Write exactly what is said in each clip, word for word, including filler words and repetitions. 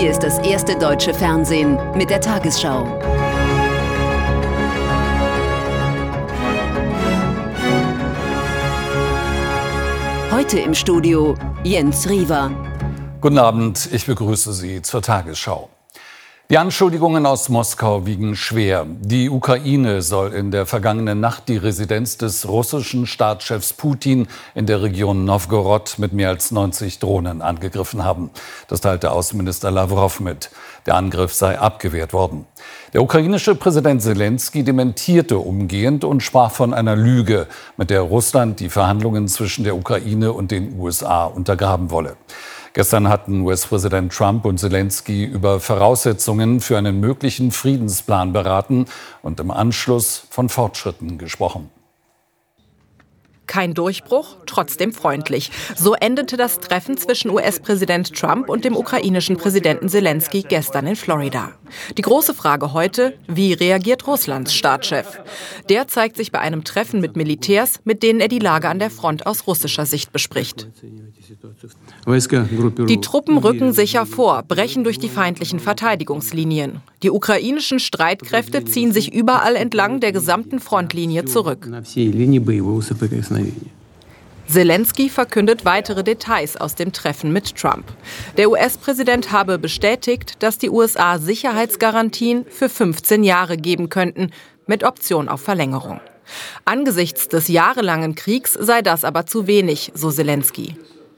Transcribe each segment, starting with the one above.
Hier ist das erste deutsche Fernsehen mit der Tagesschau. Heute im Studio Jens Riewer. Guten Abend, ich begrüße Sie zur Tagesschau. Die Anschuldigungen aus Moskau wiegen schwer. Die Ukraine soll in der vergangenen Nacht die Residenz des russischen Staatschefs Putin in der Region Nowgorod mit mehr als neunzig Drohnen angegriffen haben. Das teilte Außenminister Lawrow mit. Der Angriff sei abgewehrt worden. Der ukrainische Präsident Selenskyj dementierte umgehend und sprach von einer Lüge, mit der Russland die Verhandlungen zwischen der Ukraine und den U S A untergraben wolle. Gestern hatten U S-Präsident Trump und Selenskyj über Voraussetzungen für einen möglichen Friedensplan beraten und im Anschluss von Fortschritten gesprochen. Kein Durchbruch, trotzdem freundlich. So endete das Treffen zwischen U S-Präsident Trump und dem ukrainischen Präsidenten Selenskyj gestern in Florida. Die große Frage heute: Wie reagiert Russlands Staatschef? Der zeigt sich bei einem Treffen mit Militärs, mit denen er die Lage an der Front aus russischer Sicht bespricht. Die Truppen rücken sicher vor, brechen durch die feindlichen Verteidigungslinien. Die ukrainischen Streitkräfte ziehen sich überall entlang der gesamten Frontlinie zurück. Selenskyj verkündet weitere Details aus dem Treffen mit Trump. Der U S-Präsident habe bestätigt, dass die U S A Sicherheitsgarantien für fünfzehn Jahre geben könnten, mit Option auf Verlängerung. Angesichts des jahrelangen Kriegs sei das aber zu wenig, so Selenskyj.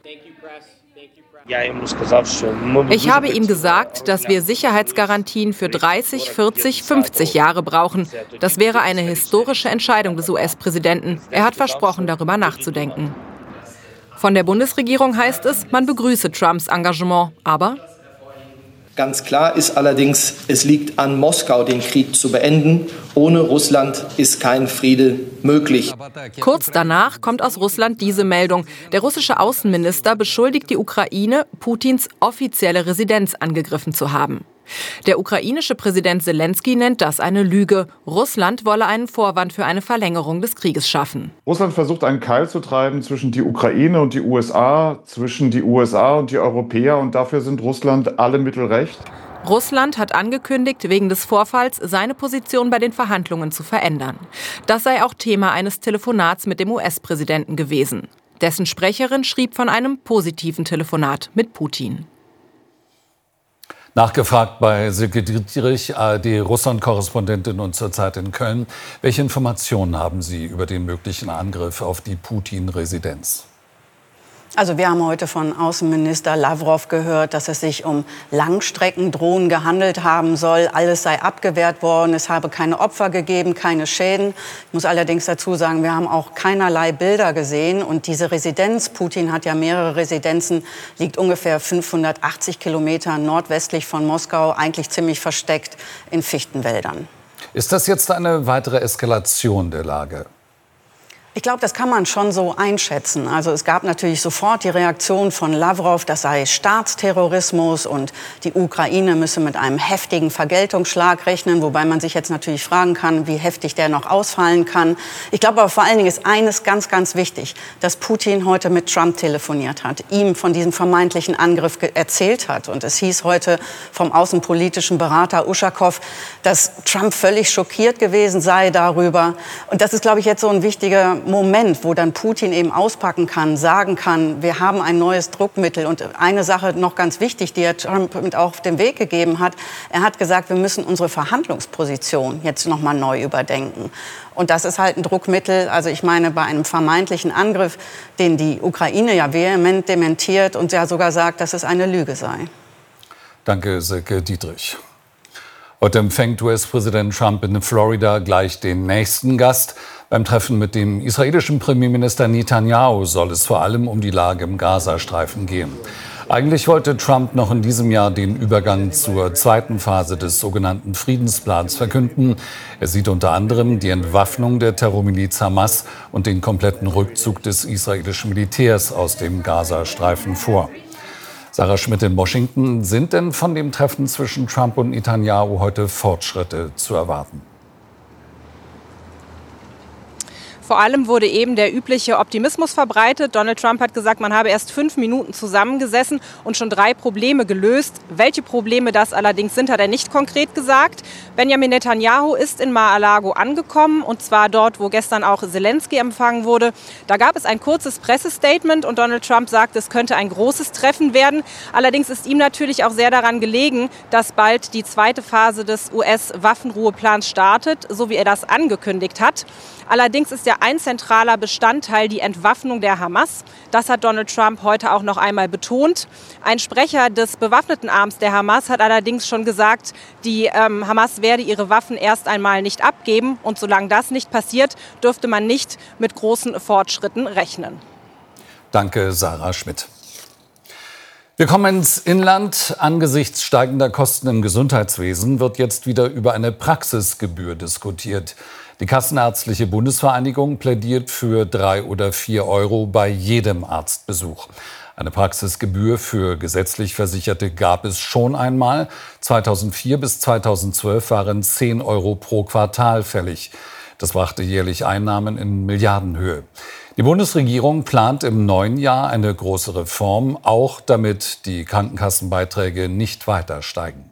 Ich habe ihm gesagt, dass wir Sicherheitsgarantien für dreißig, vierzig, fünfzig Jahre brauchen. Das wäre eine historische Entscheidung des U S-Präsidenten. Er hat versprochen, darüber nachzudenken. Von der Bundesregierung heißt es, man begrüße Trumps Engagement, aber ganz klar ist allerdings, es liegt an Moskau, den Krieg zu beenden. Ohne Russland ist kein Friede möglich. Kurz danach kommt aus Russland diese Meldung. Der russische Außenminister beschuldigt die Ukraine, Putins offizielle Residenz angegriffen zu haben. Der ukrainische Präsident Selenskyj nennt das eine Lüge. Russland wolle einen Vorwand für eine Verlängerung des Krieges schaffen. Russland versucht, einen Keil zu treiben zwischen die Ukraine und die U S A, zwischen die U S A und die Europäer. Und dafür sind Russland alle Mittel recht. Russland hat angekündigt, wegen des Vorfalls seine Position bei den Verhandlungen zu verändern. Das sei auch Thema eines Telefonats mit dem U S-Präsidenten gewesen. Dessen Sprecherin schrieb von einem positiven Telefonat mit Putin. Nachgefragt bei Silke Dietrich, A R D-Russland-Korrespondentin und zurzeit in Köln. Welche Informationen haben Sie über den möglichen Angriff auf die Putin-Residenz? Also wir haben heute von Außenminister Lawrow gehört, dass es sich um Langstreckendrohnen gehandelt haben soll. Alles sei abgewehrt worden, es habe keine Opfer gegeben, keine Schäden. Ich muss allerdings dazu sagen, wir haben auch keinerlei Bilder gesehen. Und diese Residenz, Putin hat ja mehrere Residenzen, liegt ungefähr fünfhundertachtzig Kilometer nordwestlich von Moskau, eigentlich ziemlich versteckt in Fichtenwäldern. Ist das jetzt eine weitere Eskalation der Lage? Ich glaube, das kann man schon so einschätzen. Also es gab natürlich sofort die Reaktion von Lawrow, das sei Staatsterrorismus und die Ukraine müsse mit einem heftigen Vergeltungsschlag rechnen, wobei man sich jetzt natürlich fragen kann, wie heftig der noch ausfallen kann. Ich glaube aber vor allen Dingen ist eines ganz, ganz wichtig, dass Putin heute mit Trump telefoniert hat, ihm von diesem vermeintlichen Angriff erzählt hat. Und es hieß heute vom außenpolitischen Berater Uschakow, dass Trump völlig schockiert gewesen sei darüber. Und das ist, glaube ich, jetzt so ein wichtiger Moment, wo dann Putin eben auspacken kann, sagen kann, wir haben ein neues Druckmittel. Und eine Sache noch ganz wichtig, die er Trump mit auf den Weg gegeben hat, er hat gesagt, wir müssen unsere Verhandlungsposition jetzt noch mal neu überdenken. Und das ist halt ein Druckmittel, also ich meine, bei einem vermeintlichen Angriff, den die Ukraine ja vehement dementiert und ja sogar sagt, dass es eine Lüge sei. Danke, Silke Dietrich. Heute empfängt U S-Präsident Trump in Florida gleich den nächsten Gast. Beim Treffen mit dem israelischen Premierminister Netanyahu soll es vor allem um die Lage im Gazastreifen gehen. Eigentlich wollte Trump noch in diesem Jahr den Übergang zur zweiten Phase des sogenannten Friedensplans verkünden. Er sieht unter anderem die Entwaffnung der Terrormiliz Hamas und den kompletten Rückzug des israelischen Militärs aus dem Gazastreifen vor. Sarah Schmidt in Washington. Sind denn von dem Treffen zwischen Trump und Netanyahu heute Fortschritte zu erwarten? Vor allem wurde eben der übliche Optimismus verbreitet. Donald Trump hat gesagt, man habe erst fünf Minuten zusammengesessen und schon drei Probleme gelöst. Welche Probleme das allerdings sind, hat er nicht konkret gesagt. Benjamin Netanyahu ist in Mar-a-Lago angekommen, und zwar dort, wo gestern auch Zelensky empfangen wurde. Da gab es ein kurzes Pressestatement und Donald Trump sagt, es könnte ein großes Treffen werden. Allerdings ist ihm natürlich auch sehr daran gelegen, dass bald die zweite Phase des U S-Waffenruheplans startet, so wie er das angekündigt hat. Allerdings ist ja ein zentraler Bestandteil die Entwaffnung der Hamas. Das hat Donald Trump heute auch noch einmal betont. Ein Sprecher des bewaffneten Arms der Hamas hat allerdings schon gesagt, die ähm, Hamas werde ihre Waffen erst einmal nicht abgeben. Und solange das nicht passiert, dürfte man nicht mit großen Fortschritten rechnen. Danke, Sarah Schmidt. Wir kommen ins Inland. Angesichts steigender Kosten im Gesundheitswesen wird jetzt wieder über eine Praxisgebühr diskutiert. Die Kassenärztliche Bundesvereinigung plädiert für drei oder vier Euro bei jedem Arztbesuch. Eine Praxisgebühr für gesetzlich Versicherte gab es schon einmal. zweitausendvier bis zweitausendzwölf waren zehn Euro pro Quartal fällig. Das brachte jährlich Einnahmen in Milliardenhöhe. Die Bundesregierung plant im neuen Jahr eine große Reform, auch damit die Krankenkassenbeiträge nicht weiter steigen.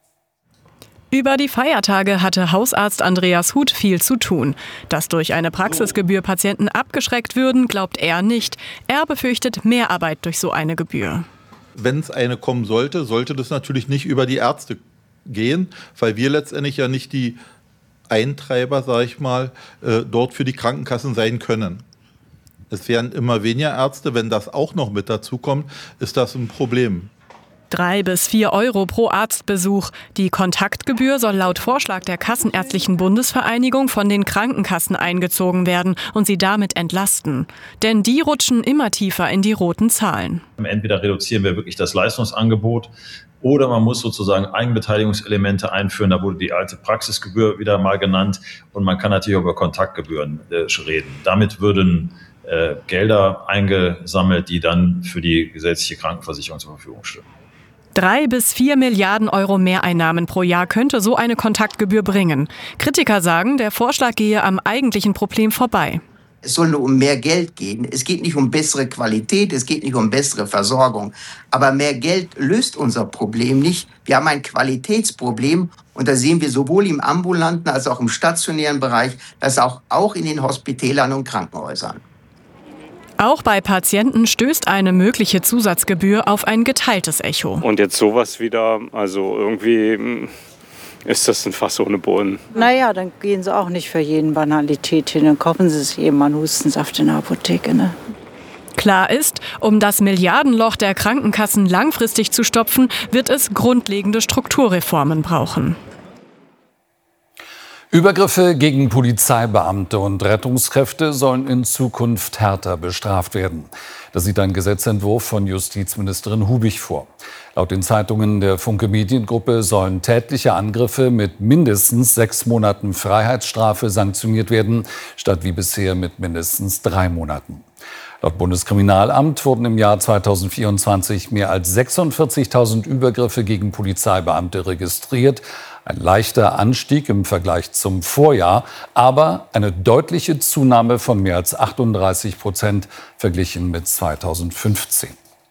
Über die Feiertage hatte Hausarzt Andreas Huth viel zu tun. Dass durch eine Praxisgebühr Patienten abgeschreckt würden, glaubt er nicht. Er befürchtet mehr Arbeit durch so eine Gebühr. Wenn es eine kommen sollte, sollte das natürlich nicht über die Ärzte gehen, weil wir letztendlich ja nicht die Eintreiber, sage ich mal, dort für die Krankenkassen sein können. Es werden immer weniger Ärzte. Wenn das auch noch mit dazu kommt, ist das ein Problem. Drei bis vier Euro pro Arztbesuch. Die Kontaktgebühr soll laut Vorschlag der Kassenärztlichen Bundesvereinigung von den Krankenkassen eingezogen werden und sie damit entlasten. Denn die rutschen immer tiefer in die roten Zahlen. Entweder reduzieren wir wirklich das Leistungsangebot oder man muss sozusagen Eigenbeteiligungselemente einführen. Da wurde die alte Praxisgebühr wieder mal genannt und man kann natürlich auch über Kontaktgebühren äh, reden. Damit würden äh, Gelder eingesammelt, die dann für die gesetzliche Krankenversicherung zur Verfügung stehen. Drei bis vier Milliarden Euro Mehreinnahmen pro Jahr könnte so eine Kontaktgebühr bringen. Kritiker sagen, der Vorschlag gehe am eigentlichen Problem vorbei. Es soll nur um mehr Geld gehen. Es geht nicht um bessere Qualität, es geht nicht um bessere Versorgung. Aber mehr Geld löst unser Problem nicht. Wir haben ein Qualitätsproblem und da sehen wir sowohl im ambulanten als auch im stationären Bereich, als auch, auch in den Hospitälern und Krankenhäusern. Auch bei Patienten stößt eine mögliche Zusatzgebühr auf ein geteiltes Echo. Und jetzt sowas wieder, also irgendwie ist das ein Fass ohne Boden. Naja, dann gehen sie auch nicht für jeden Banalität hin. Dann kaufen sie sich eben mal einen Hustensaft in der Apotheke. Ne? Klar ist, um das Milliardenloch der Krankenkassen langfristig zu stopfen, wird es grundlegende Strukturreformen brauchen. Übergriffe gegen Polizeibeamte und Rettungskräfte sollen in Zukunft härter bestraft werden. Das sieht ein Gesetzentwurf von Justizministerin Hubig vor. Laut den Zeitungen der Funke Mediengruppe sollen tätliche Angriffe mit mindestens sechs Monaten Freiheitsstrafe sanktioniert werden, statt wie bisher mit mindestens drei Monaten. Laut Bundeskriminalamt wurden im Jahr zweitausendvierundzwanzig mehr als sechsundvierzigtausend Übergriffe gegen Polizeibeamte registriert. Ein leichter Anstieg im Vergleich zum Vorjahr, aber eine deutliche Zunahme von mehr als achtunddreißig Prozent verglichen mit zweitausendfünfzehn.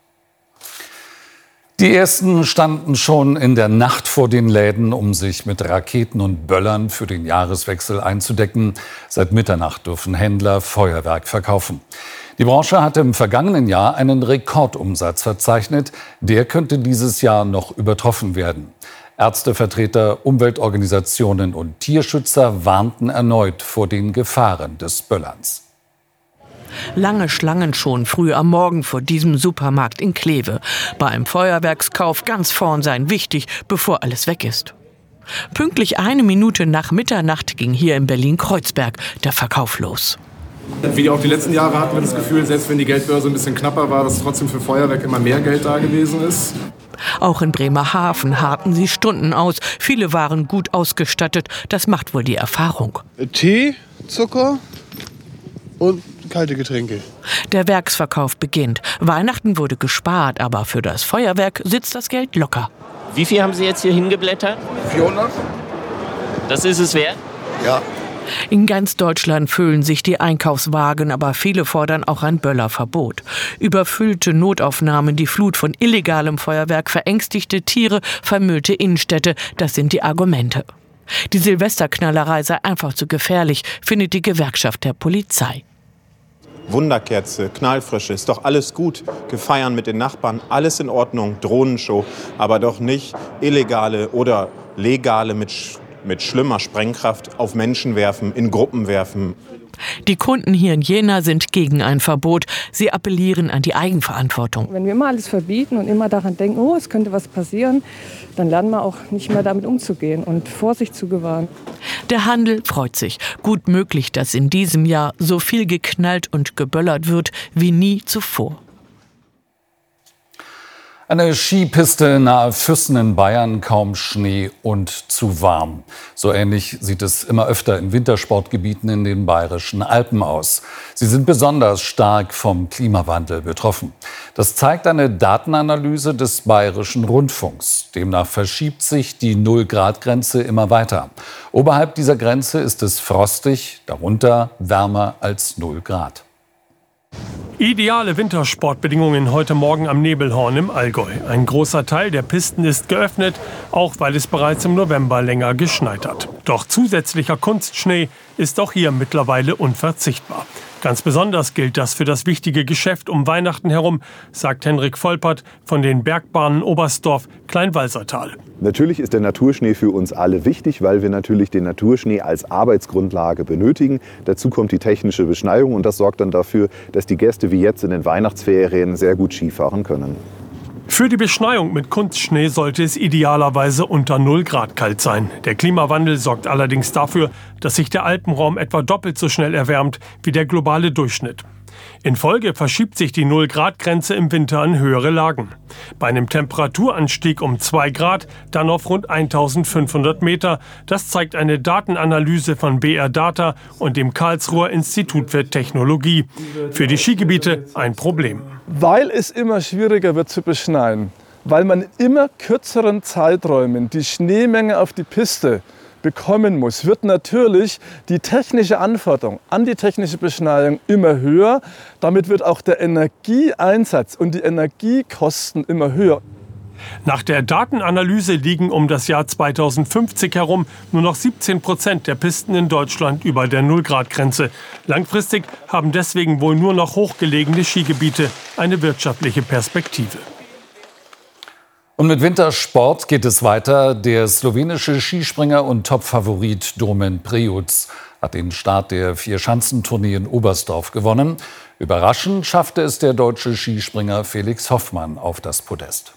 Die ersten standen schon in der Nacht vor den Läden, um sich mit Raketen und Böllern für den Jahreswechsel einzudecken. Seit Mitternacht dürfen Händler Feuerwerk verkaufen. Die Branche hatte im vergangenen Jahr einen Rekordumsatz verzeichnet. Der könnte dieses Jahr noch übertroffen werden. Ärztevertreter, Umweltorganisationen und Tierschützer warnten erneut vor den Gefahren des Böllerns. Lange Schlangen schon früh am Morgen vor diesem Supermarkt in Kleve. Bei einem Feuerwerkskauf ganz vorn sein, wichtig, bevor alles weg ist. Pünktlich eine Minute nach Mitternacht ging hier in Berlin-Kreuzberg der Verkauf los. Wie auch die letzten Jahre hatten wir das Gefühl, selbst wenn die Geldbörse ein bisschen knapper war, dass trotzdem für Feuerwerk immer mehr Geld da gewesen ist. Auch in Bremerhaven harten sie Stunden aus. Viele waren gut ausgestattet. Das macht wohl die Erfahrung. Tee, Zucker und kalte Getränke. Der Werksverkauf beginnt. Weihnachten wurde gespart, aber für das Feuerwerk sitzt das Geld locker. Wie viel haben Sie jetzt hier hingeblättert? vierhundert. Das ist es wert? Ja. In ganz Deutschland füllen sich die Einkaufswagen, aber viele fordern auch ein Böllerverbot. Überfüllte Notaufnahmen, die Flut von illegalem Feuerwerk, verängstigte Tiere, vermüllte Innenstädte, das sind die Argumente. Die Silvesterknallerei sei einfach zu gefährlich, findet die Gewerkschaft der Polizei. Wunderkerze, Knallfrische, ist doch alles gut. Gefeiern mit den Nachbarn, alles in Ordnung, Drohnenshow, aber doch nicht illegale oder legale mit, sch- mit schlimmer Sprengkraft auf Menschen werfen, in Gruppen werfen. Die Kunden hier in Jena sind gegen ein Verbot. Sie appellieren an die Eigenverantwortung. Wenn wir immer alles verbieten und immer daran denken, oh, es könnte was passieren, dann lernen wir auch nicht mehr damit umzugehen und Vorsicht zu gewahren. Der Handel freut sich. Gut möglich, dass in diesem Jahr so viel geknallt und geböllert wird wie nie zuvor. Eine Skipiste nahe Füssen in Bayern, kaum Schnee und zu warm. So ähnlich sieht es immer öfter in Wintersportgebieten in den bayerischen Alpen aus. Sie sind besonders stark vom Klimawandel betroffen. Das zeigt eine Datenanalyse des Bayerischen Rundfunks. Demnach verschiebt sich die Null-Grad-Grenze immer weiter. Oberhalb dieser Grenze ist es frostig, darunter wärmer als null Grad. Ideale Wintersportbedingungen heute Morgen am Nebelhorn im Allgäu. Ein großer Teil der Pisten ist geöffnet, auch weil es bereits im November länger geschneit hat. Doch zusätzlicher Kunstschnee ist auch hier mittlerweile unverzichtbar. Ganz besonders gilt das für das wichtige Geschäft um Weihnachten herum, sagt Henrik Volpert von den Bergbahnen Oberstdorf Kleinwalsertal. Natürlich ist der Naturschnee für uns alle wichtig, weil wir natürlich den Naturschnee als Arbeitsgrundlage benötigen. Dazu kommt die technische Beschneiung und das sorgt dann dafür, dass die Gäste wie jetzt in den Weihnachtsferien sehr gut Skifahren können. Für die Beschneiung mit Kunstschnee sollte es idealerweise unter null Grad kalt sein. Der Klimawandel sorgt allerdings dafür, dass sich der Alpenraum etwa doppelt so schnell erwärmt wie der globale Durchschnitt. In Folge verschiebt sich die null Grad Grenze im Winter an höhere Lagen. Bei einem Temperaturanstieg um zwei Grad dann auf rund eintausendfünfhundert Meter. Das zeigt eine Datenanalyse von B R Data und dem Karlsruher Institut für Technologie. Für die Skigebiete ein Problem. Weil es immer schwieriger wird zu beschneien, weil man in immer kürzeren Zeiträumen die Schneemenge auf die Piste bekommen muss, wird natürlich die technische Anforderung an die technische Beschneiung immer höher. Damit wird auch der Energieeinsatz und die Energiekosten immer höher. Nach der Datenanalyse liegen um das Jahr zweitausendfünfzig herum nur noch siebzehn Prozent der Pisten in Deutschland über der null Grad Grenze. Langfristig haben deswegen wohl nur noch hochgelegene Skigebiete eine wirtschaftliche Perspektive. Und mit Wintersport geht es weiter. Der slowenische Skispringer und Topfavorit Domen Prejuc hat den Start der Vierschanzentournee in Oberstdorf gewonnen. Überraschend schaffte es der deutsche Skispringer Felix Hoffmann auf das Podest.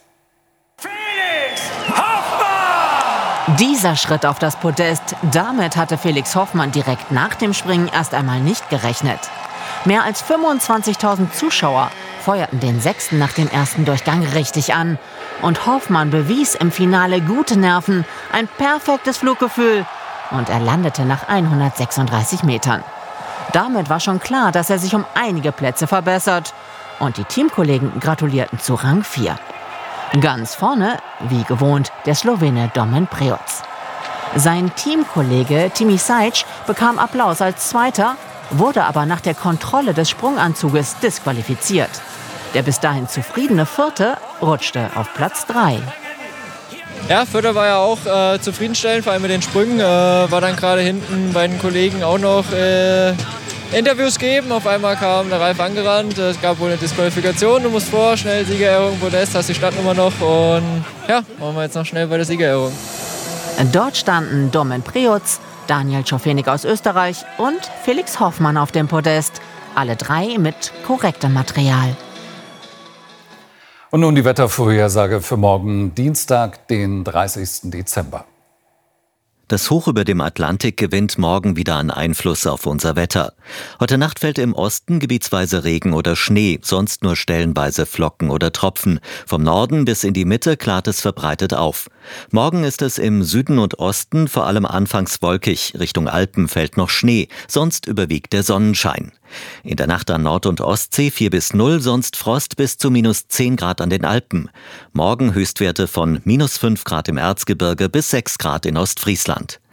Dieser Schritt auf das Podest, damit hatte Felix Hoffmann direkt nach dem Springen erst einmal nicht gerechnet. Mehr als fünfundzwanzigtausend Zuschauer feuerten den Sechsten nach dem ersten Durchgang richtig an. Und Hoffmann bewies im Finale gute Nerven, ein perfektes Fluggefühl. Und er landete nach hundertsechsunddreißig Metern. Damit war schon klar, dass er sich um einige Plätze verbessert. Und die Teamkollegen gratulierten zu Rang vier. Ganz vorne, wie gewohnt, der Slowene Domen Prejuc. Sein Teamkollege Timi Sajc bekam Applaus als Zweiter, wurde aber nach der Kontrolle des Sprunganzuges disqualifiziert. Der bis dahin zufriedene Vierte rutschte auf Platz drei. Ja, Vierter war ja auch äh, zufriedenstellend, vor allem mit den Sprüngen. Äh, war dann gerade hinten bei den Kollegen auch noch äh, Interviews geben. Auf einmal kam der Ralf angerannt. Es gab wohl eine Disqualifikation. Du musst vor, schnell Siegerehrung, Podest, hast die Startnummer noch. Und ja, machen wir jetzt noch schnell bei der Siegerehrung. Dort standen Domen Prejuc, Daniel Czofenik aus Österreich und Felix Hoffmann auf dem Podest. Alle drei mit korrektem Material. Und nun die Wettervorhersage für morgen Dienstag, den dreißigsten Dezember. Das Hoch über dem Atlantik gewinnt morgen wieder an Einfluss auf unser Wetter. Heute Nacht fällt im Osten gebietsweise Regen oder Schnee, sonst nur stellenweise Flocken oder Tropfen. Vom Norden bis in die Mitte klart es verbreitet auf. Morgen ist es im Süden und Osten vor allem anfangs wolkig. Richtung Alpen fällt noch Schnee, sonst überwiegt der Sonnenschein. In der Nacht an Nord- und Ostsee vier bis null, sonst Frost bis zu minus zehn Grad an den Alpen. Morgen Höchstwerte von minus fünf Grad im Erzgebirge bis sechs Grad in Ostfriesland.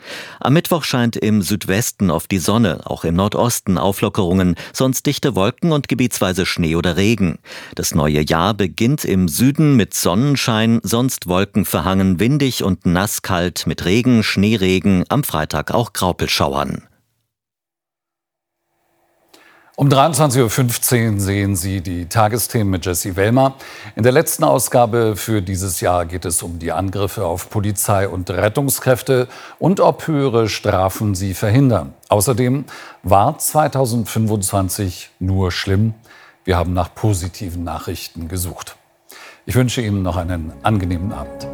Am Mittwoch scheint im Südwesten oft die Sonne, auch im Nordosten Auflockerungen, sonst dichte Wolken und gebietsweise Schnee oder Regen. Das neue Jahr beginnt im Süden mit Sonnenschein, sonst wolkenverhangen, windig und nasskalt mit Regen, Schneeregen, am Freitag auch Graupelschauern. Um dreiundzwanzig Uhr fünfzehn sehen Sie die Tagesthemen mit Jessie Wellmer. In der letzten Ausgabe für dieses Jahr geht es um die Angriffe auf Polizei und Rettungskräfte und ob höhere Strafen sie verhindern. Außerdem war zweitausendfünfundzwanzig nur schlimm. Wir haben nach positiven Nachrichten gesucht. Ich wünsche Ihnen noch einen angenehmen Abend.